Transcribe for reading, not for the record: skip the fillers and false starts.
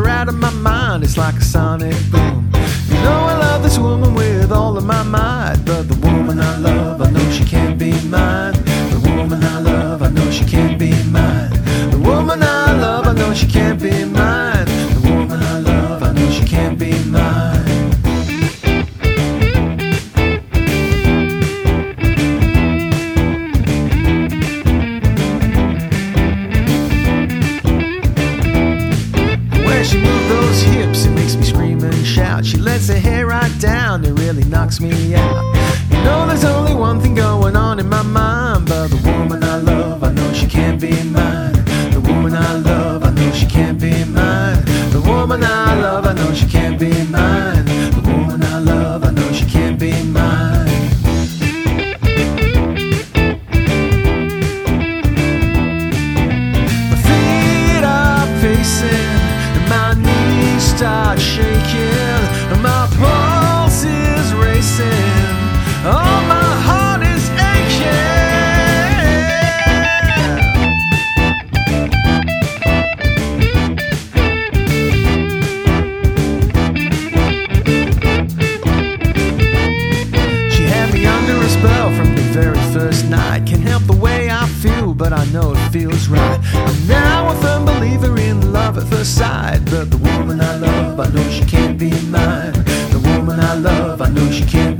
her out of my mind. It's like a sonic boom. You know I love this woman with all of my might, but the woman I love, I know she can't be mine. The woman I love, I know she can't be mine. The woman I love, I know she can't be mine. The woman I love, I know she can't be mine. She moves those hips, it makes me scream and shout. She lets her hair right down, it really knocks me out. You know there's only one thing going on in my mind, but the woman I love, I know she can't be mine. The woman I love, I know she can't be mine. The woman I love, I know she can't be mine. The woman I love, I know she can't be mine. My feet are facing, my knees start shaking, my pulse is racing, oh, my heart is aching. She had me under a spell from the very first night. Can't help the way I feel, but I know it feels right. I'm now a firm believer in love at first sight, but the woman I love, I know she can't be mine. The woman I love, I know she can't